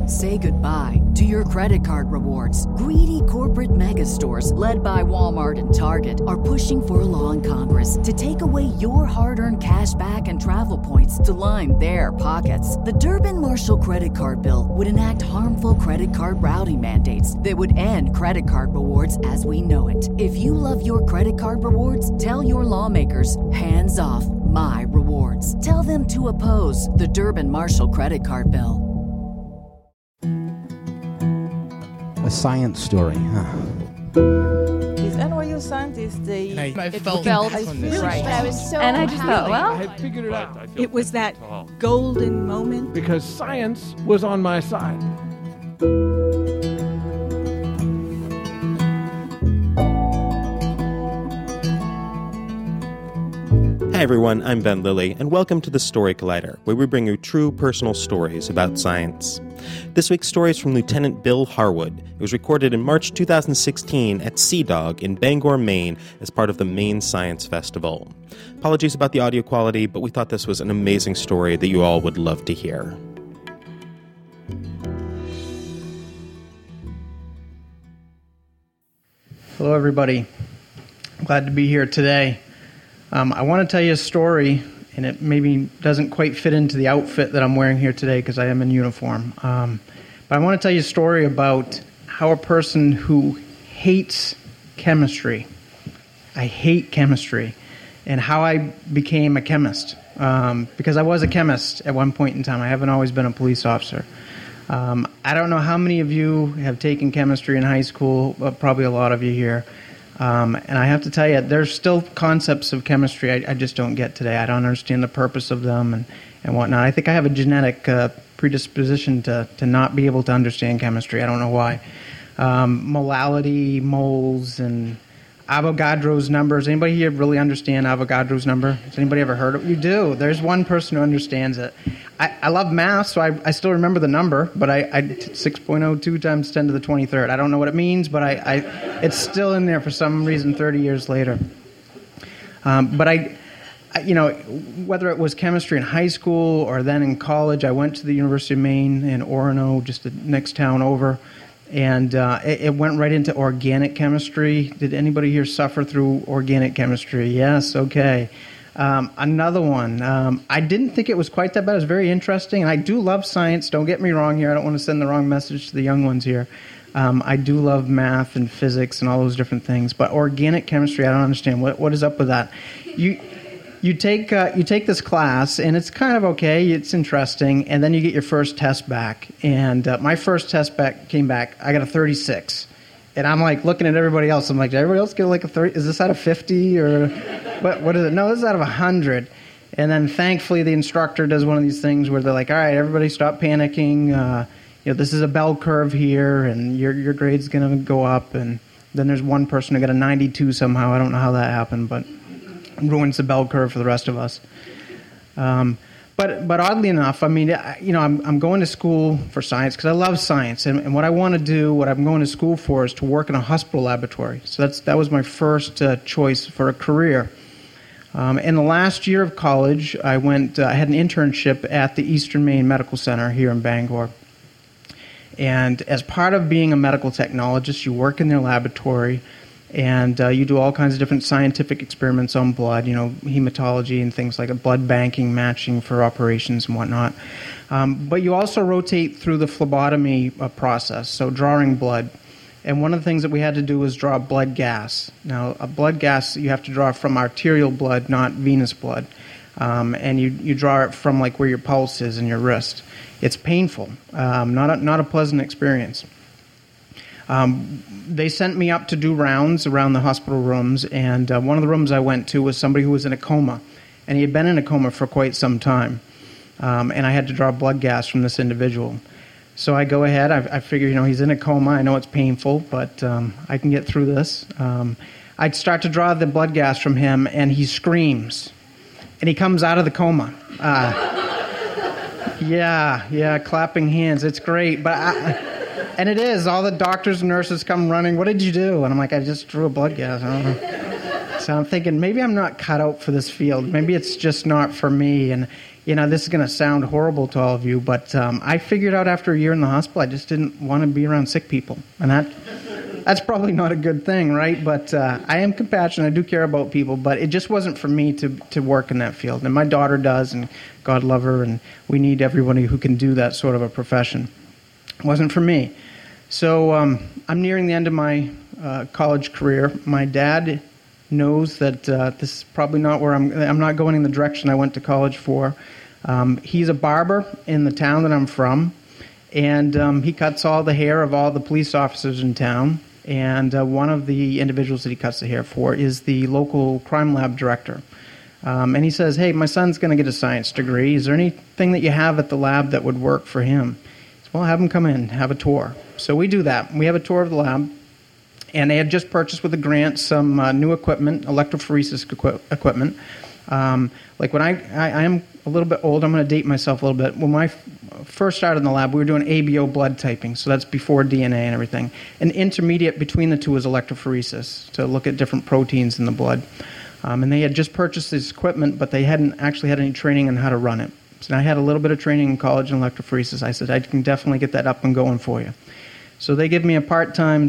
Say goodbye to your credit card rewards. Greedy corporate mega stores, led by Walmart and Target, are pushing for a law in Congress to take away your hard-earned cash back and travel points to line their pockets. The Durbin-Marshall credit card bill would enact harmful credit card routing mandates that would end credit card rewards as we know it. If you love your credit card rewards, tell your lawmakers, hands off my rewards. Tell them to oppose the Durbin-Marshall credit card bill. A science story, huh? These NYU scientists, I felt really right. I was so And I just thought, well, I had figured it out. It was that golden moment. Because science was on my side. Hi everyone, I'm Ben Lilly, and welcome to the Story Collider, where we bring you true personal stories about science. This week's story is from Lieutenant Bill Harwood. It was recorded in March 2016 at Sea Dog in Bangor, Maine, as part of the Maine Science Festival. Apologies about the audio quality, but we thought this was an amazing story that you all would love to hear. Hello, everybody. Glad to be here today. I want to tell you a story, and it maybe doesn't quite fit into the outfit that I'm wearing here today because I am in uniform. But I want to tell you a story about how a person who hates chemistry, I hate chemistry, and how I became a chemist. Because I was a chemist at one point in time. I haven't always been a police officer. I don't know how many of you have taken chemistry in high school, but probably a lot of you here. And I have to tell you, there's still concepts of chemistry I just don't get today. I don't understand the purpose of them and whatnot. I think I have a genetic predisposition to not be able to understand chemistry. I don't know why. Molality, moles, and Avogadro's numbers. Anybody here really understand Avogadro's number? Has anybody ever heard of it? You do. There's one person who understands it. I love math, so I still remember the number, but 6.02 times 10 to the 23rd. I don't know what it means, but it's still in there for some reason 30 years later. But whether it was chemistry in high school or then in college, I went to the University of Maine in Orono, just the next town over, and it went right into organic chemistry. Did anybody here suffer through organic chemistry? Yes, okay. Another one. I didn't think it was quite that bad. It was very interesting, and I do love science. Don't get me wrong here. I don't want to send the wrong message to the young ones here. I do love math and physics and all those different things, but organic chemistry, I don't understand. What is up with that? You take this class, and it's kind of okay. It's interesting, and then you get your first test back. And my first test back came back. I got a 36. And I'm like looking at everybody else. I'm like, did everybody else get like a 30? Is this out of 50 or what is it? No, this is out of 100. And then thankfully the instructor does one of these things where they're like, all right, everybody stop panicking. This is a bell curve here, and your grade's going to go up. And then there's one person who got a 92 somehow. I don't know how that happened, but it ruins the bell curve for the rest of us. But oddly enough, I mean, I'm going to school for science because I love science, and what I want to do, what I'm going to school for, is to work in a hospital laboratory. So that was my first choice for a career. In the last year of college, I had an internship at the Eastern Maine Medical Center here in Bangor. And as part of being a medical technologist, you work in their laboratory, and you do all kinds of different scientific experiments on blood, hematology and things like blood banking, matching for operations and whatnot. But you also rotate through the phlebotomy process, so drawing blood. And one of the things that we had to do was draw blood gas. Now, a blood gas you have to draw from arterial blood, not venous blood. And you draw it from like where your pulse is in your wrist. It's painful, not a pleasant experience. They sent me up to do rounds around the hospital rooms, and one of the rooms I went to was somebody who was in a coma, and he had been in a coma for quite some time, and I had to draw blood gas from this individual. So I go ahead, I figure, he's in a coma, I know it's painful, but I can get through this. I'd start to draw the blood gas from him, and he screams, and he comes out of the coma. Yeah, clapping hands, it's great, but and it is. All the doctors and nurses come running. What did you do? And I'm like, I just drew a blood gas. I don't know. So I'm thinking, maybe I'm not cut out for this field. Maybe it's just not for me. And, this is going to sound horrible to all of you, but I figured out after a year in the hospital, I just didn't want to be around sick people. And that's probably not a good thing, right? But I am compassionate. I do care about people, but it just wasn't for me to work in that field. And my daughter does, and God love her, and we need everybody who can do that sort of a profession. It wasn't for me. So I'm nearing the end of my college career. My dad knows that this is probably not where I'm not going in the direction I went to college for. He's a barber in the town that I'm from, and he cuts all the hair of all the police officers in town. And one of the individuals that he cuts the hair for is the local crime lab director. And he says, hey, my son's going to get a science degree. Is there anything that you have at the lab that would work for him? He says, well, have him come in, have a tour. So we do that. We have a tour of the lab. And they had just purchased with a grant some new equipment, electrophoresis equipment. Like when I am a little bit old, I'm going to date myself a little bit. When I first started in the lab, we were doing ABO blood typing, so that's before DNA and everything. An intermediate between the two was electrophoresis, to look at different proteins in the blood. And they had just purchased this equipment, but they hadn't actually had any training on how to run it. So I had a little bit of training in college in electrophoresis. I said, I can definitely get that up and going for you. So they give me a part-time,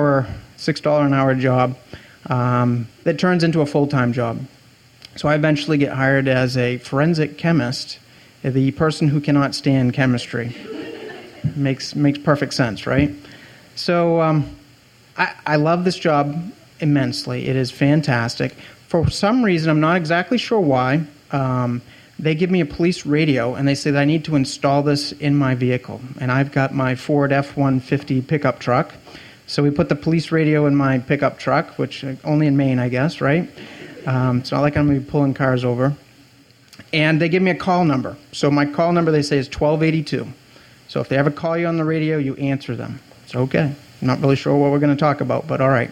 $6 an hour job that turns into a full-time job. So I eventually get hired as a forensic chemist, the person who cannot stand chemistry. Makes perfect sense, right? So I love this job immensely. It is fantastic. For some reason, I'm not exactly sure why, they give me a police radio, and they say that I need to install this in my vehicle. And I've got my Ford F-150 pickup truck. So we put the police radio in my pickup truck, which only in Maine, I guess, right? It's not like I'm going to be pulling cars over. And they give me a call number. So my call number, they say, is 1282. So if they ever call you on the radio, you answer them. It's okay. I'm not really sure what we're going to talk about, but all right.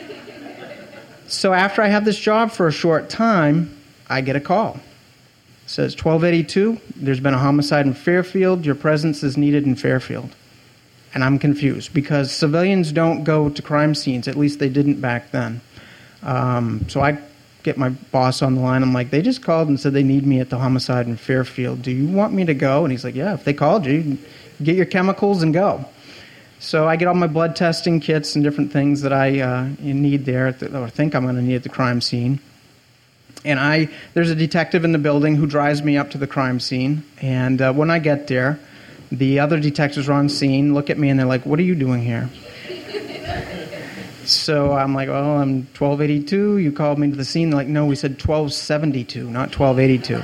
So after I have this job for a short time, I get a call. It says, 1282, there's been a homicide in Fairfield. Your presence is needed in Fairfield. And I'm confused because civilians don't go to crime scenes. At least they didn't back then. So I get my boss on the line. I'm like, they just called and said they need me at the homicide in Fairfield. Do you want me to go? And he's like, yeah, if they called you, get your chemicals and go. So I get all my blood testing kits and different things that I need there, or think I'm going to need at the crime scene. And there's a detective in the building who drives me up to the crime scene. And when I get there, the other detectives are on scene, look at me, and they're like, what are you doing here? So I'm like, well, I'm 1282. You called me to the scene. They're like, no, we said 1272, not 1282.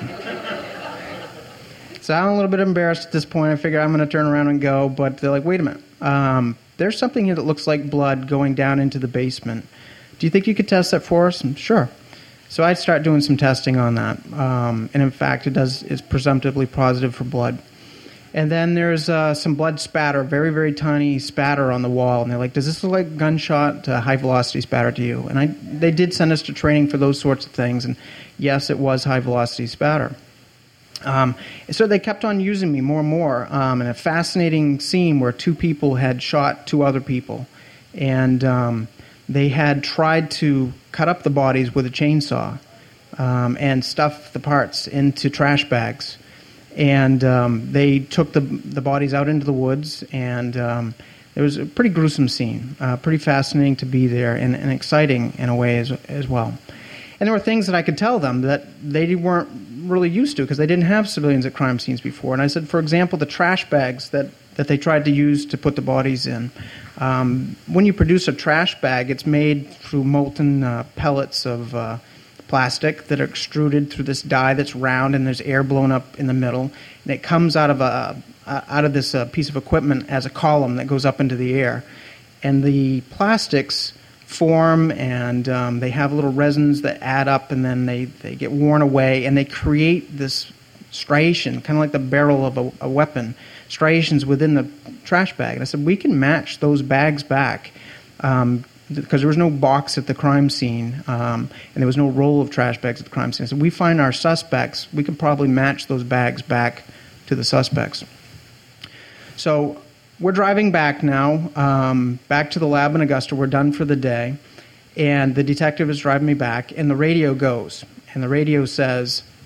So I'm a little bit embarrassed at this point. I figure I'm going to turn around and go. But they're like, wait a minute. There's something here that looks like blood going down into the basement. Do you think you could test that for us? Sure. So I'd start doing some testing on that. And in fact, it's presumptively positive for blood. And then there's some blood spatter, very, very tiny spatter on the wall. And they're like, does this look like gunshot high-velocity spatter to you? And they did send us to training for those sorts of things. And yes, it was high-velocity spatter. So they kept on using me more and more. In a fascinating scene where two people had shot two other people. And they had tried to cut up the bodies with a chainsaw and stuff the parts into trash bags. And they took the bodies out into the woods, and it was a pretty gruesome scene, pretty fascinating to be there, and exciting in a way as well. And there were things that I could tell them that they weren't really used to because they didn't have civilians at crime scenes before. And I said, for example, the trash bags that they tried to use to put the bodies in. When you produce a trash bag, it's made through molten pellets of plastic that are extruded through this die that's round, and there's air blown up in the middle, and it comes out of this piece of equipment as a column that goes up into the air. And the plastics form, and they have little resins that add up, and then they get worn away, and they create this striation, kind of like the barrel of a weapon, striations within the trash bag. And I said, we can match those bags back, because there was no box at the crime scene, and there was no roll of trash bags at the crime scene. So we find our suspects, we could probably match those bags back to the suspects. So we're driving back now, back to the lab in Augusta. We're done for the day, and the detective is driving me back, and the radio goes, and the radio says,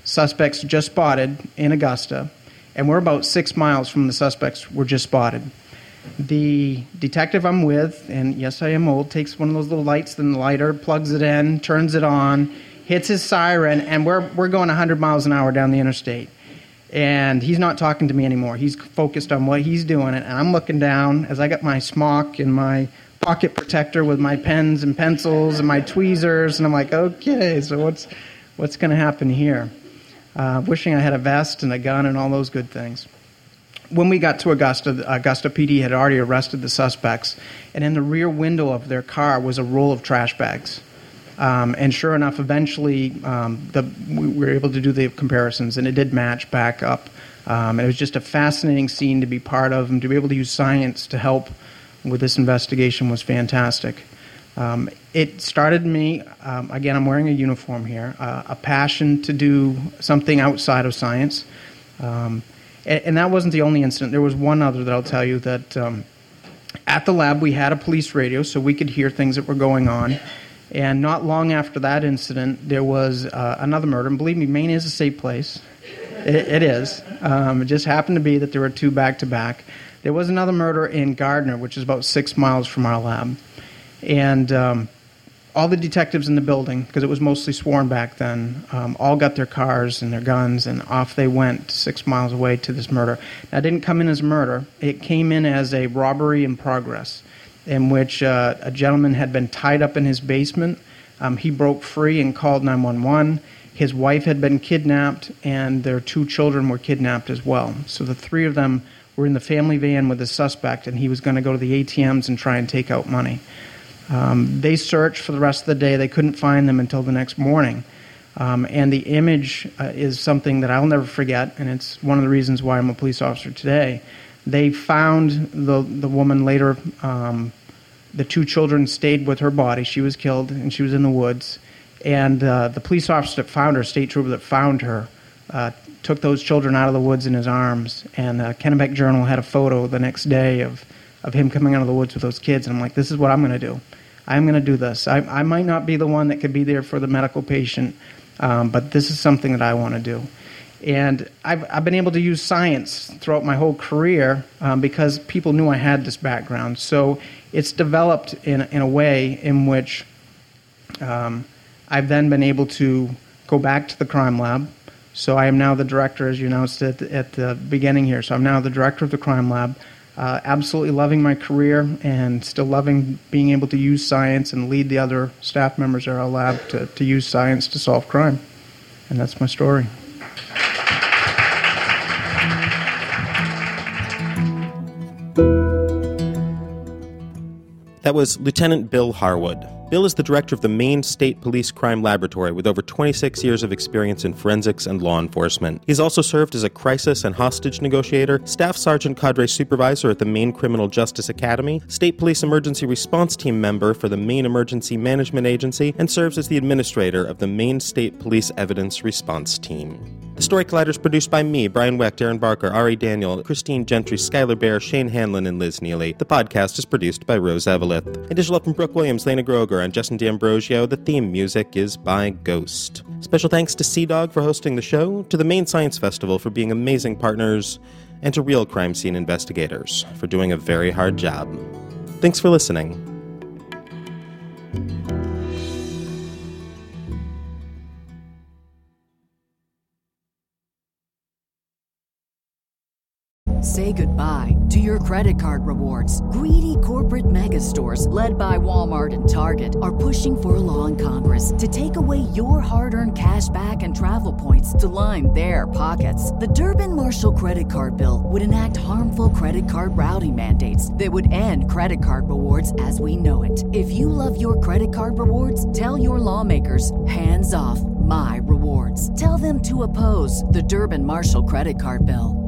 suspects just spotted in Augusta, and we're about 6 miles from the suspects were just spotted. The detective I'm with, and yes, I am old, takes one of those little lights in the lighter, plugs it in, turns it on, hits his siren, and we're going 100 miles an hour down the interstate. And he's not talking to me anymore. He's focused on what he's doing, and I'm looking down as I got my smock and my pocket protector with my pens and pencils and my tweezers, and I'm like, okay, so what's going to happen here? Wishing I had a vest and a gun and all those good things. When we got to Augusta, Augusta PD had already arrested the suspects, and in the rear window of their car was a roll of trash bags. And sure enough, eventually we were able to do the comparisons, and it did match back up. And it was just a fascinating scene to be part of, and to be able to use science to help with this investigation was fantastic. It started me, again, I'm wearing a uniform here, a passion to do something outside of science. And that wasn't the only incident. There was one other that I'll tell you that at the lab we had a police radio so we could hear things that were going on. And not long after that incident, there was another murder. And believe me, Maine is a safe place. It is. It just happened to be that there were two back-to-back. There was another murder in Gardner, which is about 6 miles from our lab. And all the detectives in the building, because it was mostly sworn back then, all got their cars and their guns, and off they went 6 miles away to this murder. Now, it didn't come in as murder. It came in as a robbery in progress, in which a gentleman had been tied up in his basement. He broke free and called 911. His wife had been kidnapped, and their 2 children were kidnapped as well. So the 3 of them were in the family van with the suspect, and he was going to go to the ATMs and try and take out money. They searched for the rest of the day. They couldn't find them until the next morning. And the image is something that I'll never forget, and it's one of the reasons why I'm a police officer today. They found the woman later. The 2 children stayed with her body. She was killed, and she was in the woods. And the police officer that found her, state trooper that found her, took those children out of the woods in his arms. And Kennebec Journal had a photo the next day of him coming out of the woods with those kids. And I'm like, this is what I'm going to do. I'm going to do this. I might not be the one that could be there for the medical patient, but this is something that I want to do. And I've been able to use science throughout my whole career because people knew I had this background. So it's developed in a way in which I've then been able to go back to the crime lab. So I am now the director, as you announced at the beginning here. So I'm now the director of the crime lab. Absolutely loving my career and still loving being able to use science and lead the other staff members at our lab to use science to solve crime. And that's my story. That was Lieutenant Bill Harwood. Bill is the director of the Maine State Police Crime Laboratory with over 26 years of experience in forensics and law enforcement. He's also served as a crisis and hostage negotiator, staff sergeant cadre supervisor at the Maine Criminal Justice Academy, state police emergency response team member for the Maine Emergency Management Agency, and serves as the administrator of the Maine State Police Evidence Response Team. The Story Collider is produced by me, Brian Wecht, Aaron Barker, Ari Daniel, Christine Gentry, Skylar Bear, Shane Hanlon, and Liz Neely. The podcast is produced by Rose Eveleth. Additional help from Brooke Williams, Lena Groger, and Justin D'Ambrosio. The theme music is by Ghost. Special thanks to Sea Dog for hosting the show, to the Maine Science Festival for being amazing partners, and to Real Crime Scene investigators for doing a very hard job. Thanks for listening. Say goodbye to your credit card rewards. Greedy corporate mega stores, led by Walmart and Target, are pushing for a law in Congress to take away your hard-earned cash back and travel points to line their pockets. The Durbin-Marshall credit card bill would enact harmful credit card routing mandates that would end credit card rewards as we know it. If you love your credit card rewards, tell your lawmakers, hands off my rewards. Tell them to oppose the Durbin-Marshall credit card bill.